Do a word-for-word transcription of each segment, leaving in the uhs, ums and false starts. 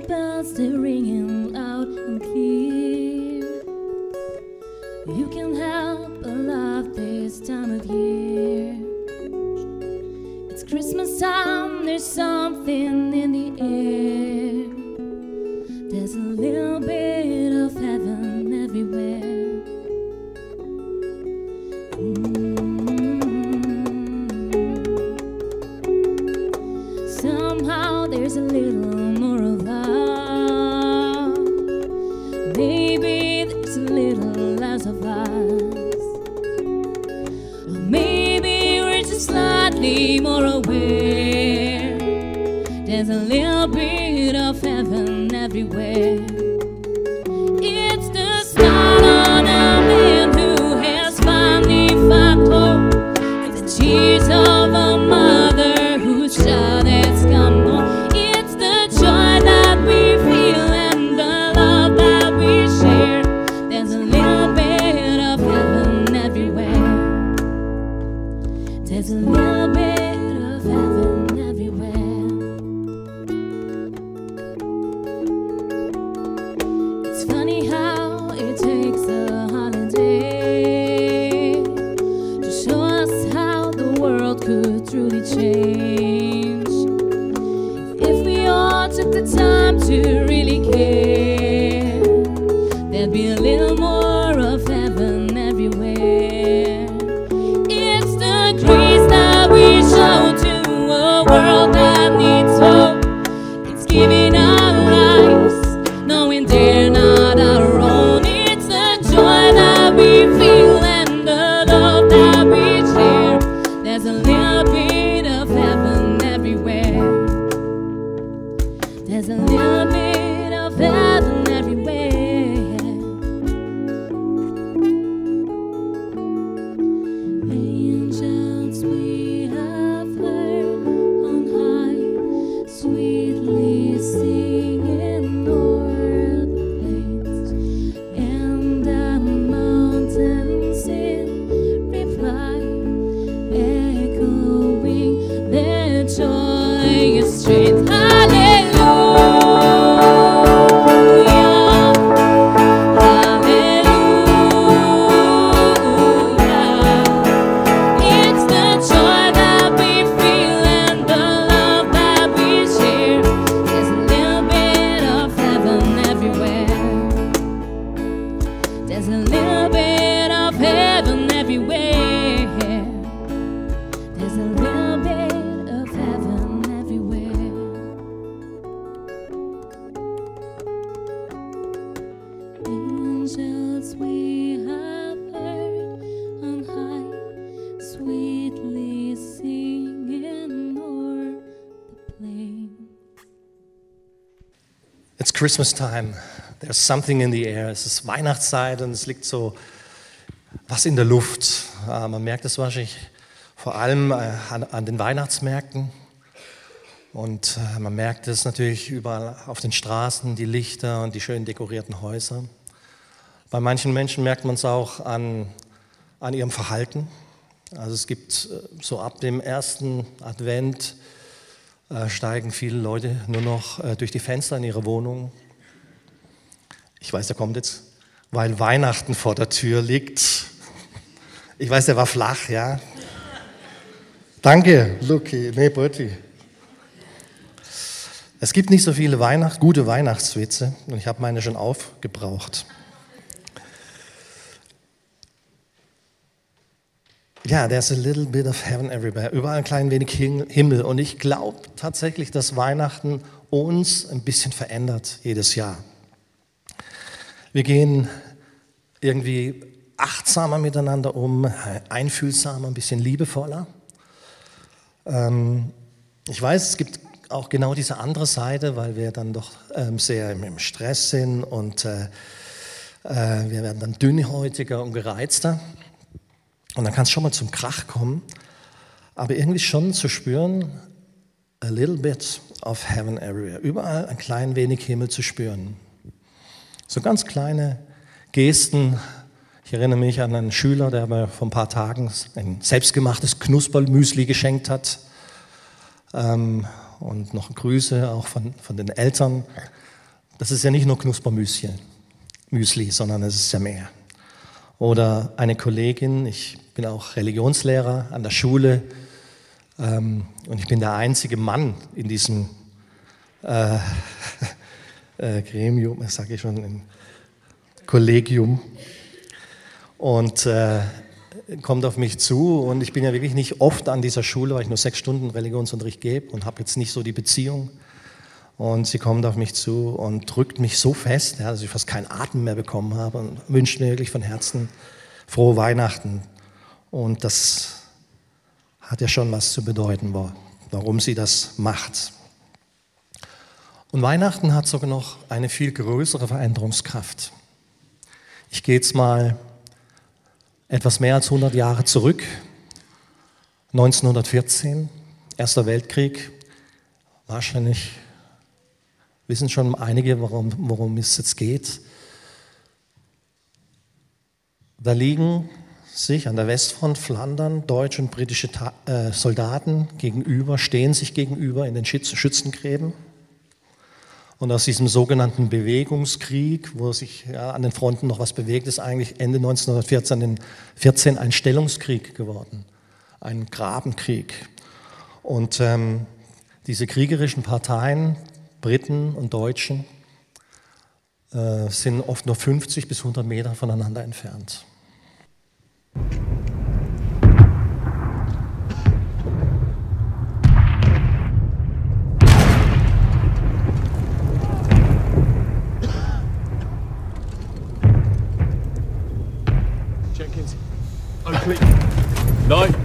bells, they're ringing loud and clear. You can't help but love this time of year. It's Christmas time, there's something in the air. There's a little bit of heaven everywhere. Mm-hmm. Somehow there's a little more of love. Maybe there's a little less of us. Or maybe we're just slightly more aware. There's a little bit of heaven everywhere. It's the start on a man who has finally found hope. It's the tears of a mother whose child has come home. It's the joy that we feel and the love that we share. There's a little bit of heaven everywhere. There's a little bit of heaven everywhere. It's funny how it takes a holiday to show us how the world could truly change. If we all took the time to really care, there'd be a little more of heaven everywhere. It's the grace that we show to a world that needs hope. It's giving our lives, knowing they're not our own. It's the joy that we feel and the love that we share. There's a little bit of heaven everywhere. There's a little bit of heaven everywhere. Angels we have heard on high, sweetly singing o'er the plains, and the mountains in reply, echoing their joyous strains. Hallelujah, hallelujah. It's the joy that we feel and the love that we share. There's a little bit of heaven everywhere. There's a little bit of heaven everywhere. There's a little bit of heaven everywhere. Angels we have heard on high, sweetly singing o'er the plain. It's Christmas time. There's something in the air. Es ist Weihnachtszeit und es liegt so was in der Luft. Äh, man merkt es wahrscheinlich vor allem äh, an, an den Weihnachtsmärkten. Und äh, man merkt es natürlich überall auf den Straßen, die Lichter und die schön dekorierten Häuser. Bei manchen Menschen merkt man es auch an, an ihrem Verhalten. Also es gibt äh, so ab dem ersten Advent äh, steigen viele Leute nur noch äh, durch die Fenster in ihre Wohnung. Ich weiß, der kommt jetzt, weil Weihnachten vor der Tür liegt. Ich weiß, der war flach, ja. Danke, Luki. Nee, Berti. Es gibt nicht so viele Weihnacht, gute Weihnachtswitze und ich habe meine schon aufgebraucht. Ja, there's a little bit of heaven everywhere. Überall ein klein wenig Himmel. Und ich glaube tatsächlich, dass Weihnachten uns ein bisschen verändert jedes Jahr. Wir gehen irgendwie achtsamer miteinander um, einfühlsamer, ein bisschen liebevoller. Ähm, ich weiß, es gibt auch genau diese andere Seite, weil wir dann doch ähm, sehr im, im Stress sind und äh, äh, wir werden dann dünnhäutiger und gereizter. Und dann kann es schon mal zum Krach kommen, aber irgendwie schon zu spüren, a little bit of heaven everywhere. Überall ein klein wenig Himmel zu spüren. So ganz kleine Gesten. Ich erinnere mich an einen Schüler, der mir vor ein paar Tagen ein selbstgemachtes Knusperlmüsli geschenkt hat. Ähm, und noch Grüße auch von, von den Eltern. Das ist ja nicht nur Knuspermüsli, Müsli, sondern es ist ja mehr. Oder eine Kollegin, ich bin auch Religionslehrer an der Schule ähm, und ich bin der einzige Mann in diesem äh, äh, Gremium, das sage ich schon, im Kollegium. Und äh, kommt auf mich zu und ich bin ja wirklich nicht oft an dieser Schule, weil ich nur sechs Stunden Religionsunterricht gebe und habe jetzt nicht so die Beziehung. Und sie kommt auf mich zu und drückt mich so fest, ja, dass ich fast keinen Atem mehr bekommen habe und wünscht mir wirklich von Herzen frohe Weihnachten. Und das hat ja schon was zu bedeuten, warum sie das macht. Und Weihnachten hat sogar noch eine viel größere Veränderungskraft. Ich gehe jetzt mal etwas mehr als hundert Jahre zurück, neunzehnhundertvierzehn, Erster Weltkrieg. Wahrscheinlich wissen schon einige, worum, worum es jetzt geht. Da liegen sich an der Westfront Flandern deutsche und britische Ta- äh, Soldaten gegenüber, stehen sich gegenüber in den Schütz- Schützengräben. Und aus diesem sogenannten Bewegungskrieg, wo sich ja, an den Fronten noch was bewegt, ist eigentlich Ende neunzehnhundertvierzehn ein Stellungskrieg geworden, ein Grabenkrieg. Und ähm, diese kriegerischen Parteien, Briten und Deutschen, äh, sind oft nur fünfzig bis hundert Meter voneinander entfernt. Jenkins, Oakley. Nein.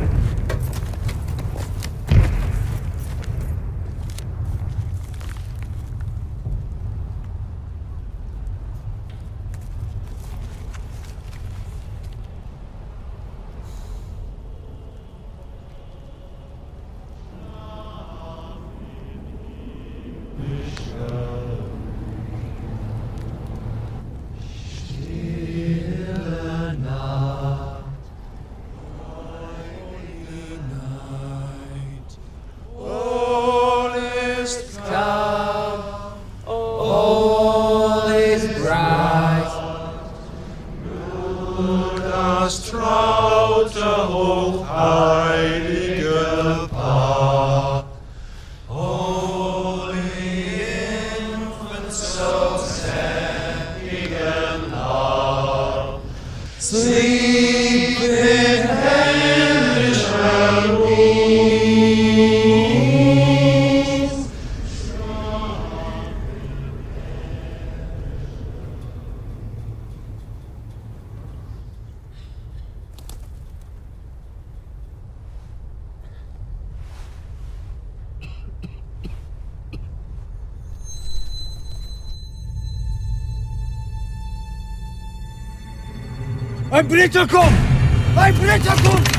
Ein Blitzer kommt! Ein Blitzer kommt!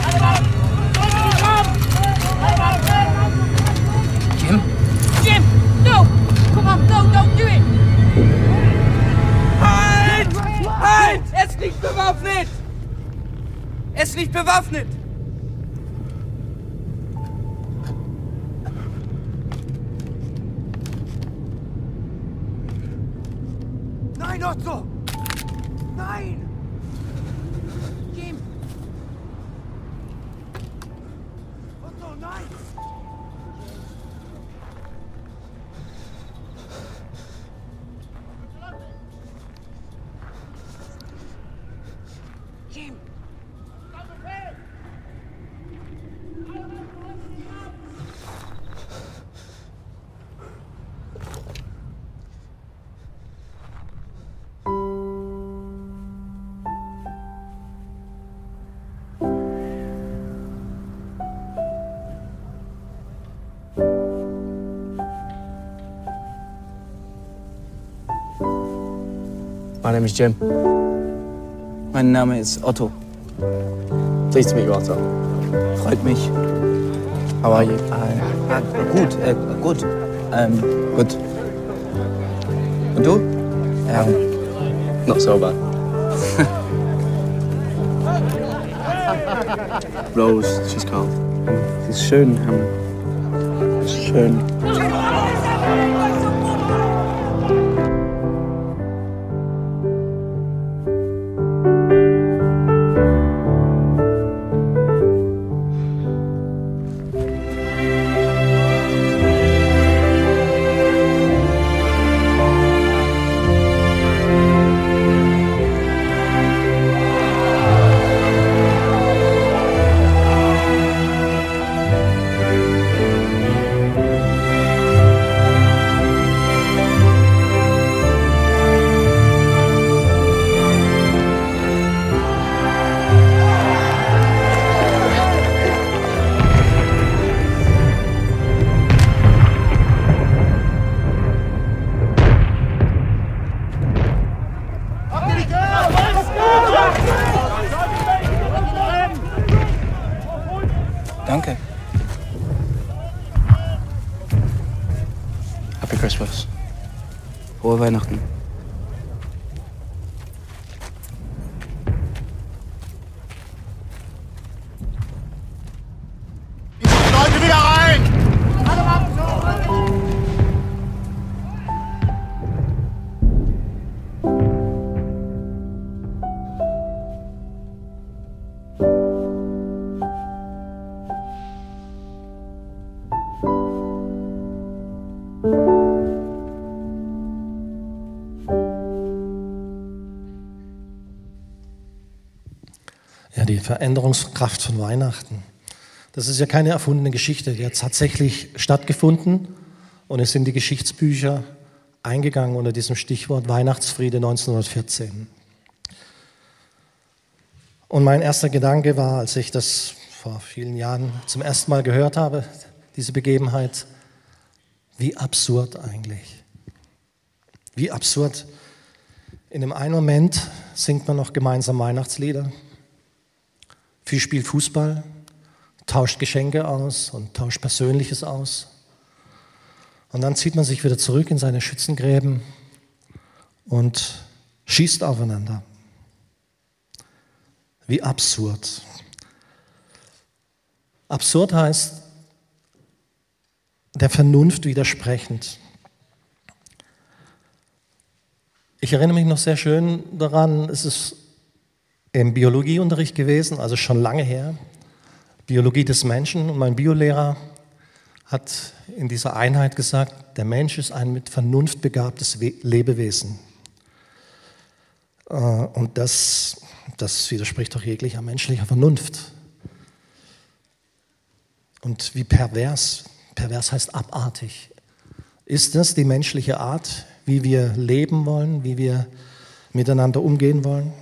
Jim? Jim! No! Come on, no, don't do it! Halt! Halt! Er ist nicht bewaffnet! Er ist nicht bewaffnet! Nein, Otto! Nein! Jim! Otto, nein! Jim! My name is Jim. Mein Name ist Otto. Pleased to meet you, Otto. Freut mich. How are you? Äh, ah, gut, äh, gut. Ähm, Good. und du? Um, not so bad. Rose, she's called. Sie ist schön. Ähm, schön. Frohe Weihnachten. Leute, wieder rein! Ja, die Veränderungskraft von Weihnachten. Das ist ja keine erfundene Geschichte, die hat tatsächlich stattgefunden und ist in die Geschichtsbücher eingegangen unter diesem Stichwort Weihnachtsfriede neunzehnhundertvierzehn. Und mein erster Gedanke war, als ich das vor vielen Jahren zum ersten Mal gehört habe, diese Begebenheit, wie absurd eigentlich. Wie absurd. In dem einen Moment singt man noch gemeinsam Weihnachtslieder, viel spielt Fußball, tauscht Geschenke aus und tauscht Persönliches aus. Und dann zieht man sich wieder zurück in seine Schützengräben und schießt aufeinander. Wie absurd. Absurd heißt, der Vernunft widersprechend. Ich erinnere mich noch sehr schön daran, es ist im Biologieunterricht gewesen, also schon lange her, Biologie des Menschen, und mein Biolehrer hat in dieser Einheit gesagt, der Mensch ist ein mit Vernunft begabtes Lebewesen. Und das, das widerspricht doch jeglicher menschlicher Vernunft. Und wie pervers, pervers heißt abartig, ist das die menschliche Art, wie wir leben wollen, wie wir miteinander umgehen wollen?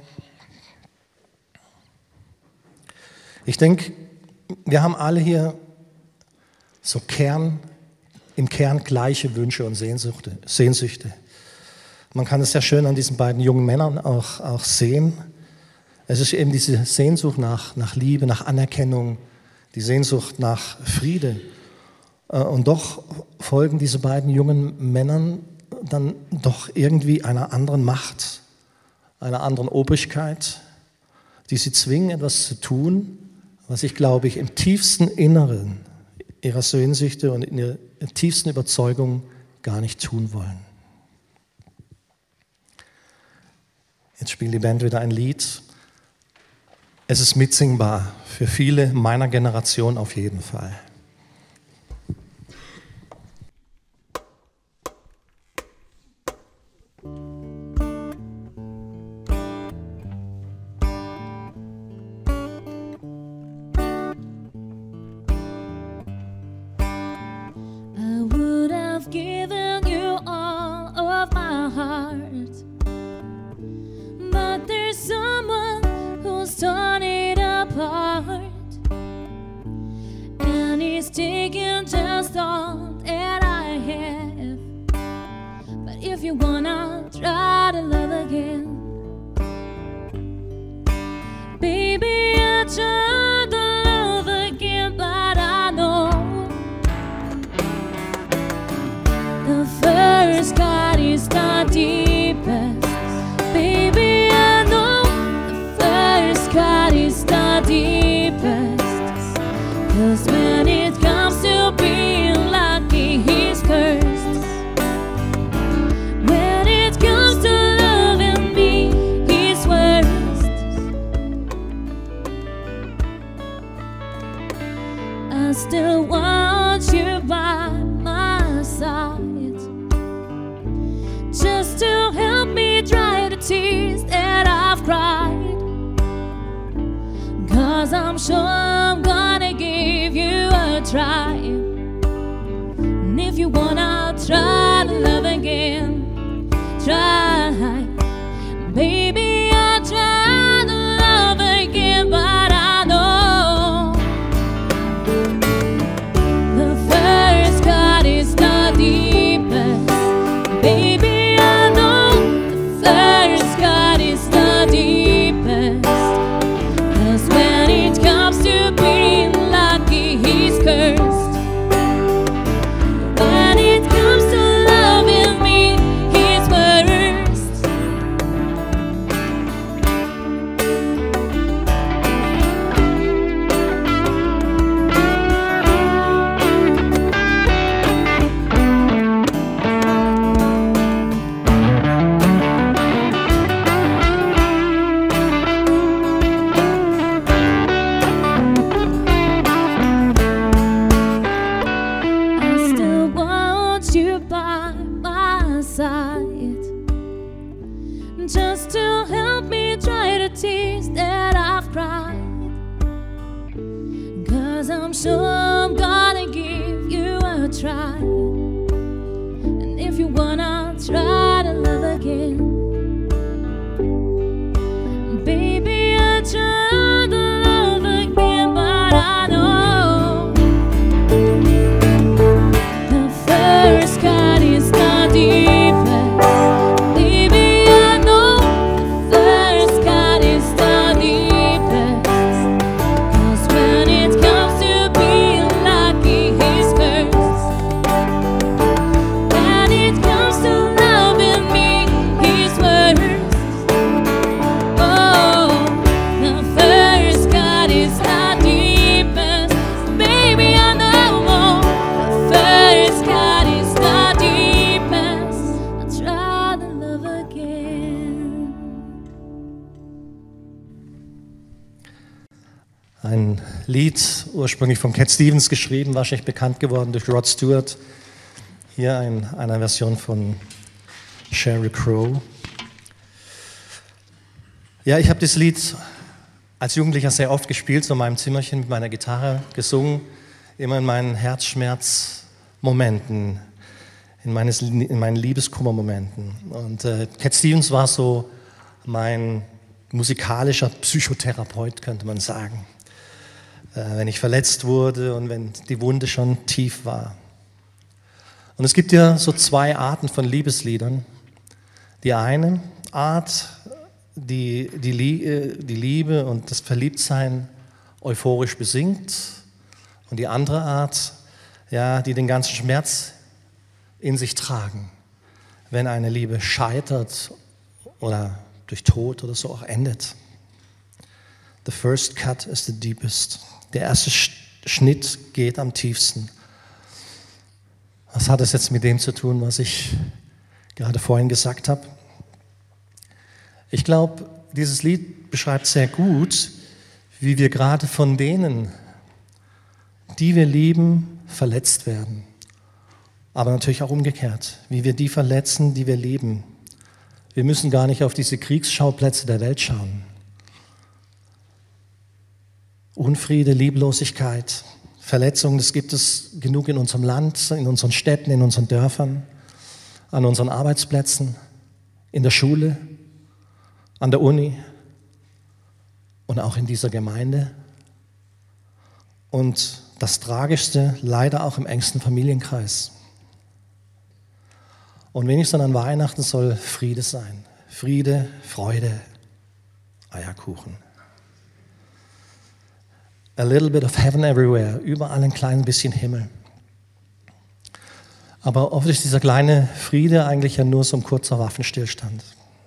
Ich denke, wir haben alle hier so Kern, im Kern gleiche Wünsche und Sehnsüchte. Sehnsüchte. Man kann es sehr schön an diesen beiden jungen Männern auch, auch sehen. Es ist eben diese Sehnsucht nach, nach Liebe, nach Anerkennung, die Sehnsucht nach Friede. Und doch folgen diese beiden jungen Männern dann doch irgendwie einer anderen Macht, einer anderen Obrigkeit, die sie zwingen, etwas zu tun, was ich, glaube ich, im tiefsten Inneren ihrer Sehnsüchte und in ihrer tiefsten Überzeugung gar nicht tun wollen. Jetzt spielt die Band wieder ein Lied. Es ist mitsingbar, für viele meiner Generation auf jeden Fall. When it comes to loving me, just to help me dry the tears that I've cried. 'Cause I'm sure I'm gonna give you a try. And if you wanna try to love again, baby, I try to love again, but I know the first cut is the deepest. Baby, I know the first cut is the deepest. 'Cause when it comes to being lucky, he's cursed. When it comes to loving me, he's worst. Oh, the first cut is the deepest. Baby, I know the first cut is the deepest. I'll try to love again. Ein Lied, ursprünglich von Cat Stevens geschrieben, wahrscheinlich bekannt geworden durch Rod Stewart. Hier in einer Version von Sheryl Crow. Ja, ich habe das Lied als Jugendlicher sehr oft gespielt, so in meinem Zimmerchen mit meiner Gitarre gesungen, immer in meinen Herzschmerzmomenten, in, meines, in meinen Liebeskummermomenten. Und äh, Cat Stevens war so mein musikalischer Psychotherapeut, könnte man sagen. Äh, wenn ich verletzt wurde und wenn die Wunde schon tief war. Und es gibt ja so zwei Arten von Liebesliedern. Die eine Art, die die, die Liebe und das Verliebtsein euphorisch besingt, und die andere Art, ja, die den ganzen Schmerz in sich tragen, wenn eine Liebe scheitert oder durch Tod oder so auch endet. The first cut is the deepest. Der erste Schnitt geht am tiefsten. Was hat es jetzt mit dem zu tun, was ich gerade vorhin gesagt habe? Ich glaube, dieses Lied beschreibt sehr gut, wie wir gerade von denen, die wir lieben, verletzt werden. Aber natürlich auch umgekehrt, wie wir die verletzen, die wir lieben. Wir müssen gar nicht auf diese Kriegsschauplätze der Welt schauen. Unfriede, Lieblosigkeit, Verletzungen, das gibt es genug in unserem Land, in unseren Städten, in unseren Dörfern, an unseren Arbeitsplätzen, in der Schule, an der Uni und auch in dieser Gemeinde. Und das Tragischste, leider auch im engsten Familienkreis. Und wenigstens an Weihnachten soll Friede sein. Friede, Freude, Eierkuchen. A little bit of heaven everywhere. Überall ein klein bisschen Himmel. Aber oft ist dieser kleine Friede eigentlich ja nur so ein kurzer Waffenstillstand.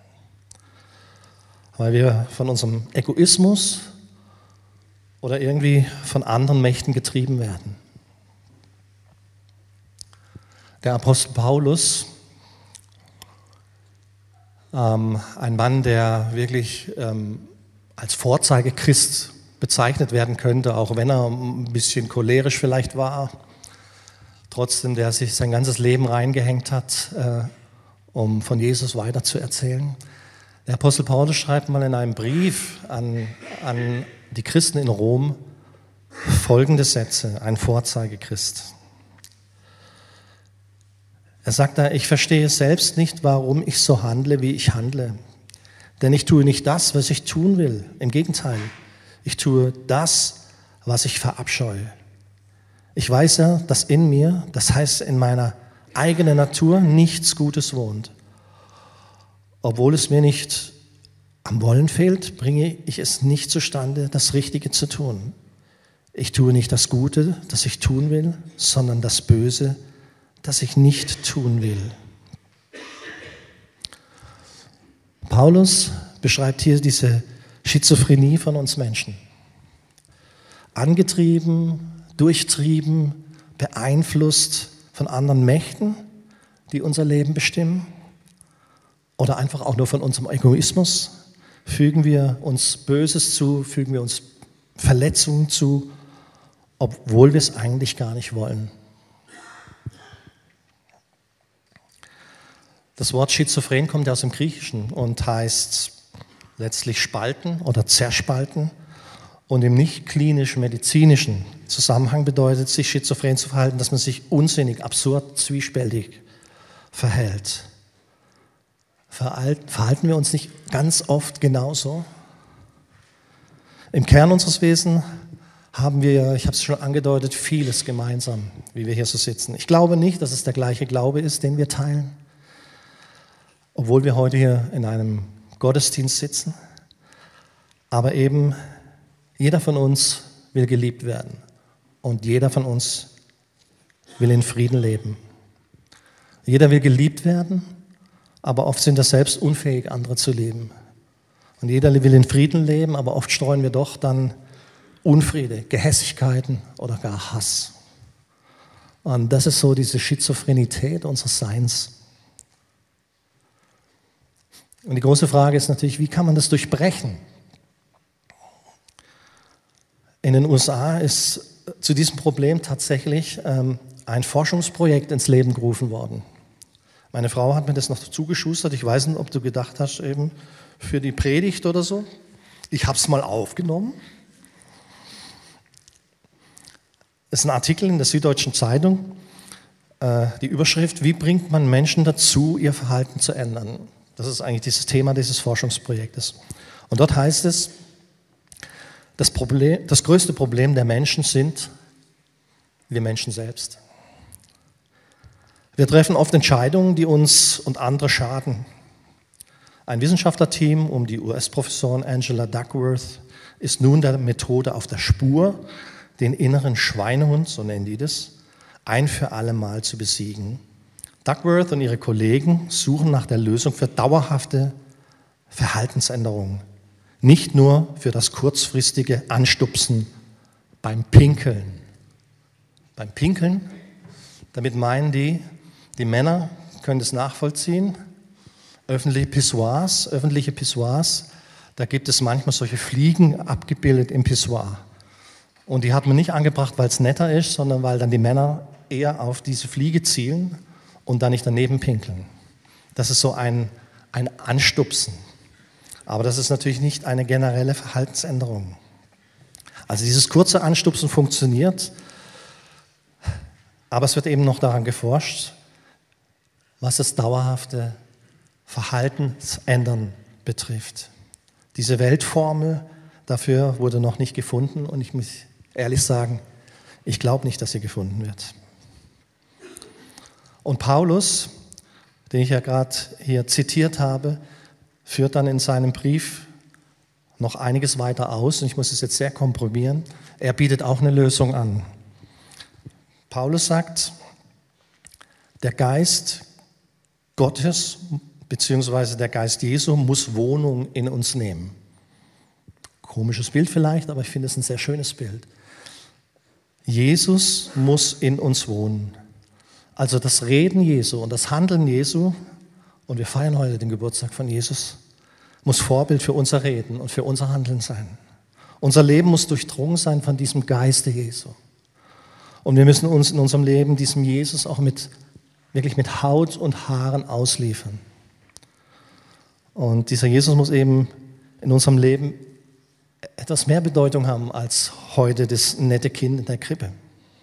Weil wir von unserem Egoismus oder irgendwie von anderen Mächten getrieben werden. Der Apostel Paulus, ähm, ein Mann, der wirklich ähm, als Vorzeigechrist bezeichnet werden könnte, auch wenn er ein bisschen cholerisch vielleicht war, trotzdem, der sich sein ganzes Leben reingehängt hat, äh, um von Jesus weiterzuerzählen. Der Apostel Paulus schreibt mal in einem Brief an, an die Christen in Rom folgende Sätze, ein Vorzeigechrist. Er sagt da, ich verstehe selbst nicht, warum ich so handle, wie ich handle. Denn ich tue nicht das, was ich tun will. Im Gegenteil, ich tue das, was ich verabscheue. Ich weiß ja, dass in mir, das heißt in meiner eigenen Natur, nichts Gutes wohnt. Obwohl es mir nicht am Wollen fehlt, bringe ich es nicht zustande, das Richtige zu tun. Ich tue nicht das Gute, das ich tun will, sondern das Böse, das ich nicht tun will. Paulus beschreibt hier diese Schizophrenie von uns Menschen. Angetrieben, durchtrieben, beeinflusst von anderen Mächten, die unser Leben bestimmen, oder einfach auch nur von unserem Egoismus, fügen wir uns Böses zu, fügen wir uns Verletzungen zu, obwohl wir es eigentlich gar nicht wollen. Das Wort schizophren kommt ja aus dem Griechischen und heißt letztlich spalten oder zerspalten. Und im nicht klinisch-medizinischen Zusammenhang bedeutet sich schizophren zu verhalten, dass man sich unsinnig, absurd, zwiespältig verhält. Verhalten wir uns nicht ganz oft genauso? Im Kern unseres Wesens haben wir, ich habe es schon angedeutet, vieles gemeinsam, wie wir hier so sitzen. Ich glaube nicht, dass es der gleiche Glaube ist, den wir teilen, obwohl wir heute hier in einem Gottesdienst sitzen. Aber eben, jeder von uns will geliebt werden und jeder von uns will in Frieden leben. Jeder will geliebt werden, aber oft sind wir selbst unfähig, andere zu lieben. Und jeder will in Frieden leben, aber oft streuen wir doch dann Unfriede, Gehässigkeiten oder gar Hass. Und das ist so diese Schizophrenität unseres Seins. Und die große Frage ist natürlich, wie kann man das durchbrechen? In den U S A ist zu diesem Problem tatsächlich ähm, ein Forschungsprojekt ins Leben gerufen worden. Meine Frau hat mir das noch zugeschustert. Ich weiß nicht, ob du gedacht hast, eben für die Predigt oder so. Ich habe es mal aufgenommen. Das ist ein Artikel in der Süddeutschen Zeitung. Äh, die Überschrift: Wie bringt man Menschen dazu, ihr Verhalten zu ändern? Das ist eigentlich dieses Thema dieses Forschungsprojektes. Und dort heißt es, das, Problem, das größte Problem der Menschen sind wir Menschen selbst. Wir treffen oft Entscheidungen, die uns und andere schaden. Ein Wissenschaftlerteam um die U S-Professorin Angela Duckworth ist nun der Methode auf der Spur, den inneren Schweinehund, so nennen die das, ein für alle Mal zu besiegen. Duckworth und ihre Kollegen suchen nach der Lösung für dauerhafte Verhaltensänderungen, nicht nur für das kurzfristige Anstupsen beim Pinkeln. Beim Pinkeln, damit meinen die, die Männer können das nachvollziehen, öffentliche Pissoirs, öffentliche Pissoirs, da gibt es manchmal solche Fliegen abgebildet im Pissoir. Und die hat man nicht angebracht, weil es netter ist, sondern weil dann die Männer eher auf diese Fliege zielen und dann nicht daneben pinkeln. Das ist so ein, ein Anstupsen. Aber das ist natürlich nicht eine generelle Verhaltensänderung. Also dieses kurze Anstupsen funktioniert, aber es wird eben noch daran geforscht, was das dauerhafte Verhaltensändern betrifft. Diese Weltformel dafür wurde noch nicht gefunden und ich muss ehrlich sagen, ich glaube nicht, dass sie gefunden wird. Und Paulus, den ich ja gerade hier zitiert habe, führt dann in seinem Brief noch einiges weiter aus und ich muss es jetzt sehr komprimieren. Er bietet auch eine Lösung an. Paulus sagt, der Geist Gottes bzw. der Geist Jesu muss Wohnung in uns nehmen. Komisches Bild vielleicht, aber ich finde es ein sehr schönes Bild. Jesus muss in uns wohnen. Also das Reden Jesu und das Handeln Jesu, und wir feiern heute den Geburtstag von Jesus, muss Vorbild für unser Reden und für unser Handeln sein. Unser Leben muss durchdrungen sein von diesem Geiste Jesu. Und wir müssen uns in unserem Leben diesem Jesus auch mit, wirklich mit Haut und Haaren ausliefern. Und dieser Jesus muss eben in unserem Leben etwas mehr Bedeutung haben als heute das nette Kind in der Krippe.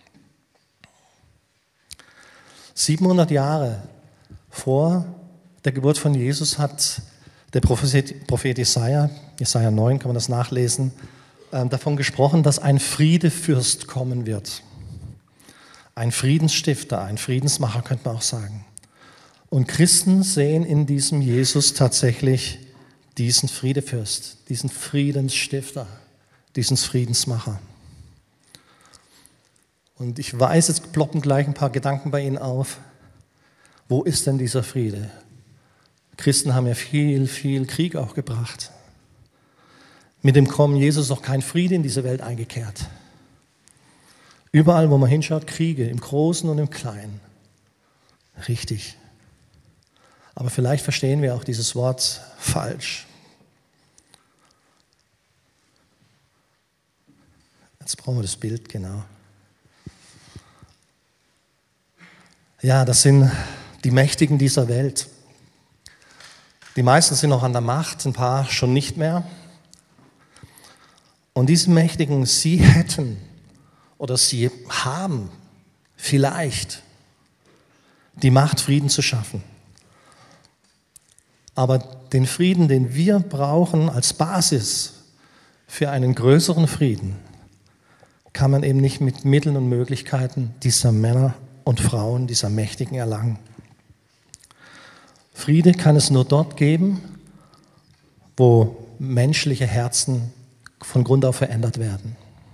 siebenhundert Jahre vor der Geburt von Jesus hat der Prophet, Prophet Jesaja, Jesaja neun kann man das nachlesen, äh, davon gesprochen, dass ein Friedefürst kommen wird. Ein Friedensstifter, ein Friedensmacher könnte man auch sagen. Und Christen sehen in diesem Jesus tatsächlich diesen Friedefürst, diesen Friedensstifter, diesen Friedensmacher. Und ich weiß, jetzt ploppen gleich ein paar Gedanken bei Ihnen auf. Wo ist denn dieser Friede? Christen haben ja viel, viel Krieg auch gebracht. Mit dem Kommen Jesus ist auch kein Friede in diese Welt eingekehrt. Überall, wo man hinschaut, Kriege, im Großen und im Kleinen. Richtig. Aber vielleicht verstehen wir auch dieses Wort falsch. Jetzt brauchen wir das Bild, genau. Ja, das sind die Mächtigen dieser Welt. Die meisten sind noch an der Macht, ein paar schon nicht mehr. Und diese Mächtigen, sie hätten oder sie haben vielleicht die Macht, Frieden zu schaffen. Aber den Frieden, den wir brauchen als Basis für einen größeren Frieden, kann man eben nicht mit Mitteln und Möglichkeiten dieser Männer und Frauen, dieser Mächtigen erlangen. Friede kann es nur dort geben, wo menschliche Herzen von Grund auf verändert werden.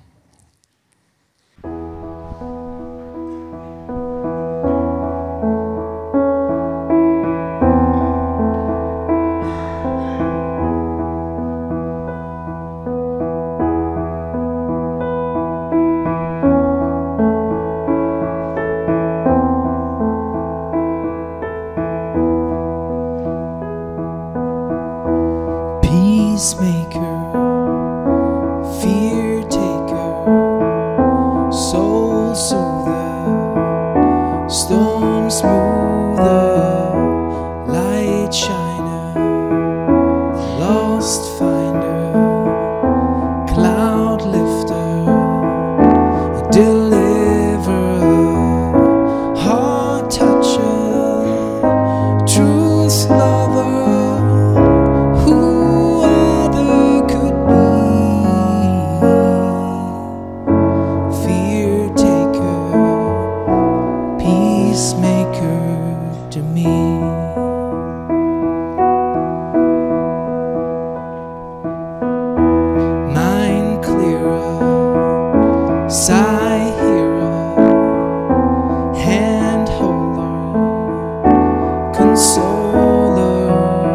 Peacemaker, fear taker, soul soother, storm smoother, light shiner, lost finder, cloud lifter, deliverer, heart toucher, truth lover. Sigh hearer, hand holder, consoler,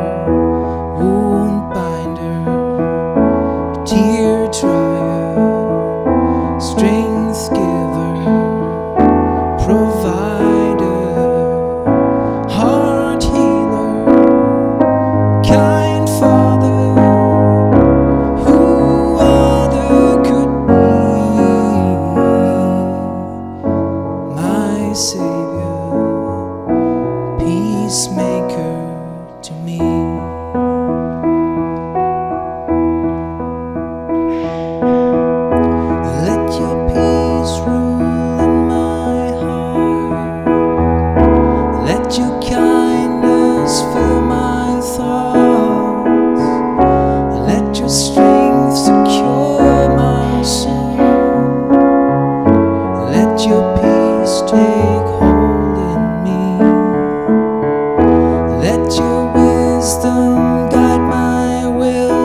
wound binder, tear dryer, strength giver, provider, heart healer, kind father. Who other could my Savior, peacemaker to me. Let your peace rule in my heart. Let your kindness fill my thoughts. Let your strength secure my soul. Let your peace take hold in me. Let your wisdom guide my will.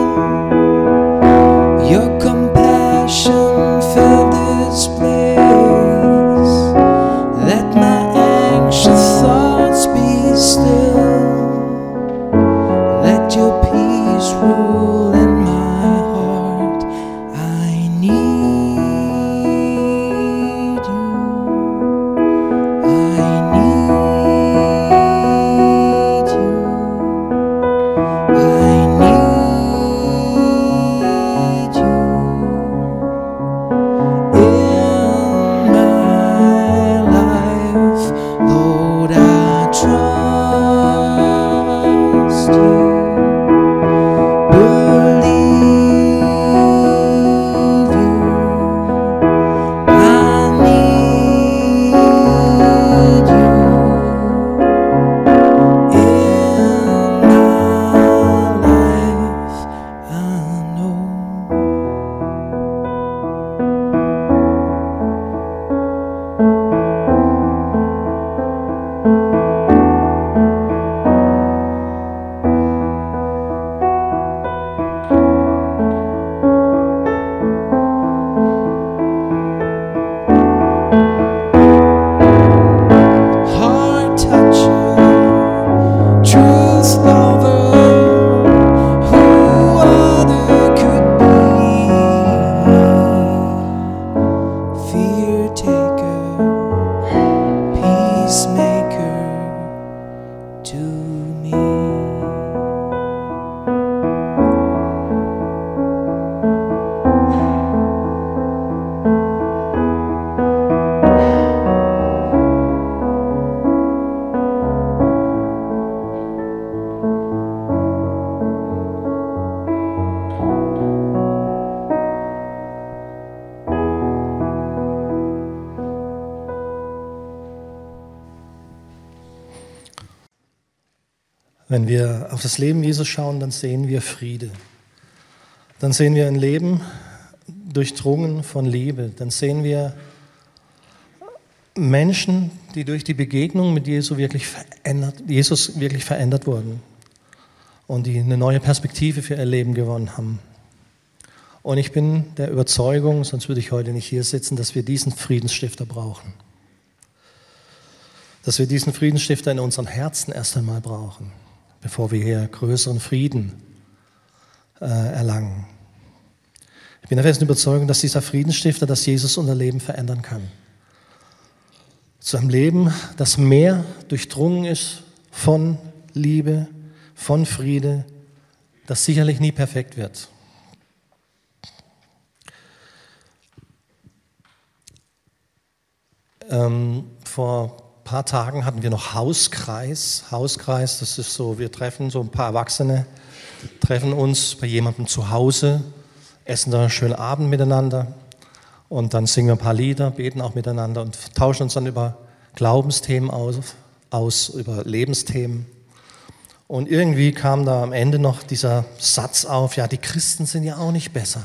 Your compassion fill this place. Let my anxious thoughts be still. Let your peace rule in my heart. I need you. I need you. I need you. In my life, Lord, I trust you. Wenn wir auf das Leben Jesus schauen, dann sehen wir Friede. Dann sehen wir ein Leben durchdrungen von Liebe. Dann sehen wir Menschen, die durch die Begegnung mit Jesus wirklich verändert, Jesus wirklich verändert wurden und die eine neue Perspektive für ihr Leben gewonnen haben. Und ich bin der Überzeugung, sonst würde ich heute nicht hier sitzen, dass wir diesen Friedensstifter brauchen. Dass wir diesen Friedensstifter in unseren Herzen erst einmal brauchen, bevor wir hier größeren Frieden äh, erlangen. Ich bin der festen Überzeugung, dass dieser Friedensstifter, dass Jesus unser Leben verändern kann. Zu einem Leben, das mehr durchdrungen ist von Liebe, von Friede, das sicherlich nie perfekt wird. Ähm, vor ein paar Tagen hatten wir noch Hauskreis. Hauskreis, das ist so, wir treffen so ein paar Erwachsene, treffen uns bei jemandem zu Hause, essen da einen schönen Abend miteinander. Und dann singen wir ein paar Lieder, beten auch miteinander und tauschen uns dann über Glaubensthemen aus, aus, über Lebensthemen. Und irgendwie kam da am Ende noch dieser Satz auf, ja, die Christen sind ja auch nicht besser.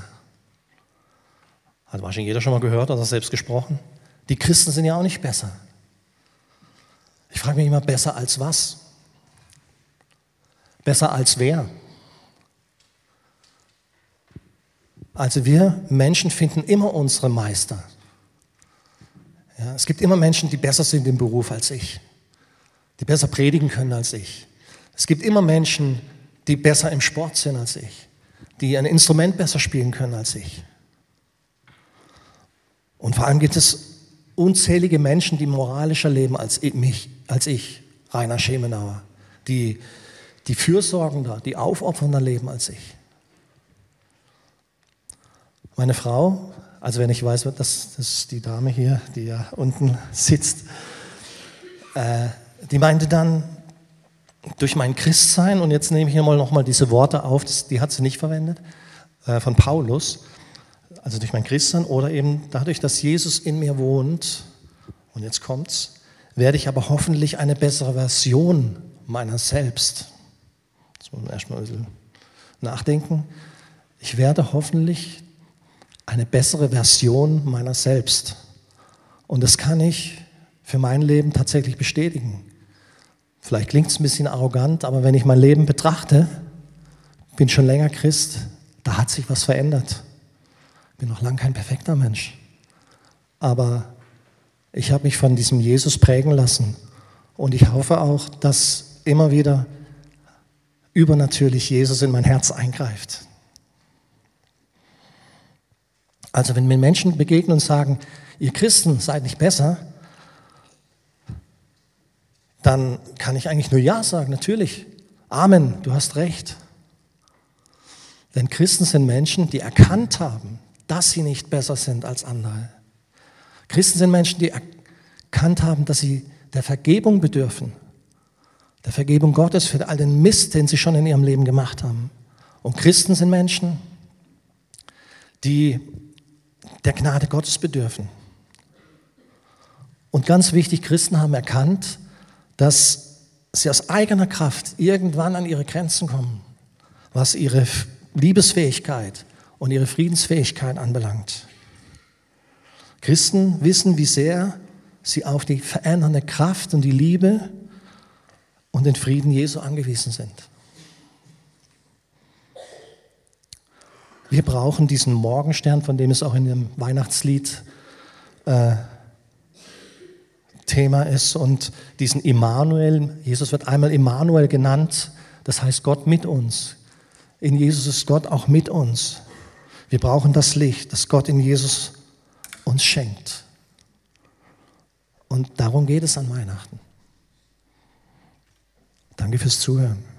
Hat wahrscheinlich jeder schon mal gehört oder selbst gesprochen. Die Christen sind ja auch nicht besser. Ich frage mich immer, besser als was? Besser als wer? Also wir Menschen finden immer unsere Meister. Ja, es gibt immer Menschen, die besser sind im Beruf als ich, die besser predigen können als ich. Es gibt immer Menschen, die besser im Sport sind als ich, die ein Instrument besser spielen können als ich. Und vor allem gibt es unzählige Menschen, die moralischer leben als ich, mich, als ich, Rainer Schemenauer, die, die fürsorgender, die aufopfernder leben als ich. Meine Frau, also wenn ich weiß, das, das ist die Dame hier, die ja unten sitzt, äh, die meinte dann, durch mein Christsein, und jetzt nehme ich hier mal nochmal diese Worte auf, das, die hat sie nicht verwendet, äh, von Paulus, also durch mein Christsein oder eben dadurch, dass Jesus in mir wohnt, und jetzt kommt's, werde ich aber hoffentlich eine bessere Version meiner selbst. Jetzt muss man erstmal ein bisschen nachdenken. Ich werde hoffentlich eine bessere Version meiner selbst. Und das kann ich für mein Leben tatsächlich bestätigen. Vielleicht klingt es ein bisschen arrogant, aber wenn ich mein Leben betrachte, bin schon länger Christ, da hat sich was verändert. Ich bin noch lange kein perfekter Mensch. Aber ich habe mich von diesem Jesus prägen lassen. Und ich hoffe auch, dass immer wieder übernatürlich Jesus in mein Herz eingreift. Also wenn mir Menschen begegnen und sagen, ihr Christen seid nicht besser, dann kann ich eigentlich nur Ja sagen, natürlich. Amen, du hast recht. Denn Christen sind Menschen, die erkannt haben, dass sie nicht besser sind als andere. Christen sind Menschen, die erkannt haben, dass sie der Vergebung bedürfen. Der Vergebung Gottes für all den Mist, den sie schon in ihrem Leben gemacht haben. Und Christen sind Menschen, die der Gnade Gottes bedürfen. Und ganz wichtig, Christen haben erkannt, dass sie aus eigener Kraft irgendwann an ihre Grenzen kommen, was ihre Liebesfähigkeit und ihre Friedensfähigkeit anbelangt. Christen wissen, wie sehr sie auf die verändernde Kraft und die Liebe und den Frieden Jesu angewiesen sind. Wir brauchen diesen Morgenstern, von dem es auch in dem Weihnachtslied äh, Thema ist, und diesen Immanuel. Jesus wird einmal Immanuel genannt, das heißt Gott mit uns. In Jesus ist Gott auch mit uns. Wir brauchen das Licht, das Gott in Jesus uns schenkt. Und darum geht es an Weihnachten. Danke fürs Zuhören.